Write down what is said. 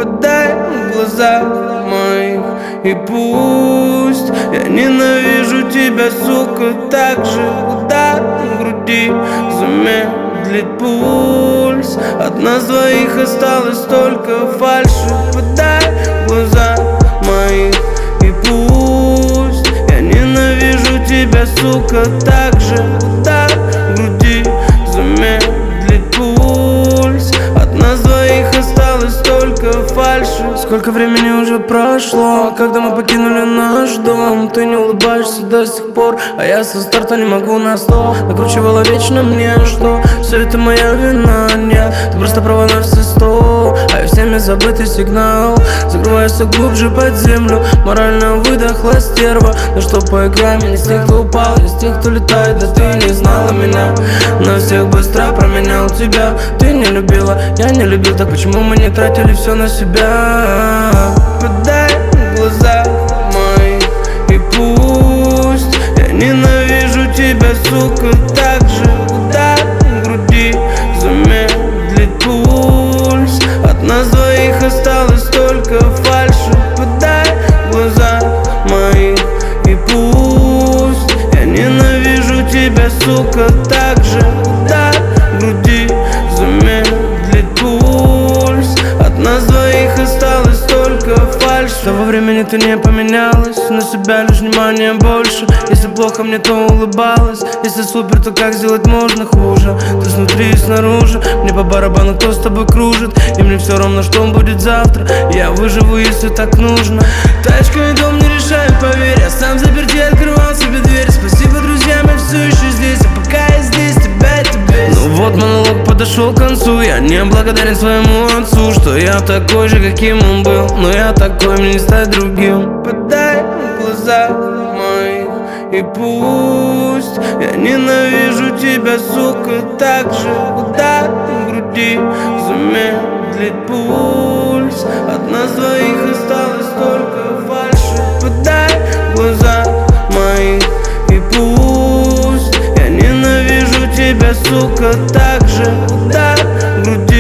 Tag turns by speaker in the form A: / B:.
A: Подай в глаза моих, и пусть я ненавижу тебя, сука, так же удар в груди замедлит пульс. От нас двоих осталось только фальши. Подай в глаза моих, и пусть я ненавижу тебя, сука, так же удар в груди замедлит пульс. От нас двоих осталось только фальши. Сколько времени уже прошло, когда мы покинули наш дом. Ты не улыбаешься до сих пор, а я со старта не могу на 100. Накручивала вечно мне, что все это моя вина. Нет, ты просто права на все 100, а я всеми забытый сигнал. Закрываешься глубже под землю, морально выдохла стерва. Ну что, поиграем, я не с тех, кто упал, я с тех, кто летает. Да ты не знала меня, на всех быстро променял тебя. Ты не любила, я не любил, так почему мы не тратили все на себя? Подай в глаза мои, и пусть я ненавижу тебя, сука, так же удар в груди замедлит пульс. От нас двоих осталось только фальши. Подай в глаза мои, и пусть я ненавижу тебя, сука, так же удар в груди замедлит пульс. От нас двоих осталось только фальшь. С того времени ты не поменялась, на себя лишь внимания больше. Если плохо мне, то улыбалась, если супер, то как сделать можно хуже? Ты снутри и снаружи, мне по барабану, кто с тобой кружит. И мне все равно, что будет завтра, я выживу, если так нужно. Тачка и дом не решают, поверь, я сам заперти открывал себе дверь. Спасибо друзьям, я все еще здесь, а пока я здесь, тебя это бесит. Ну вот монолог подошел к концу, я не благодарен своему отцу, что я такой же, каким он был, но я такой, мне не стать другим. Подай в глаза моих, и пусть я ненавижу тебя, сука, так же удар в груди замедлит пульс. От нас двоих осталось только фальши. Подай в глаза моих, и пусть я ненавижу тебя, сука, так же удар в груди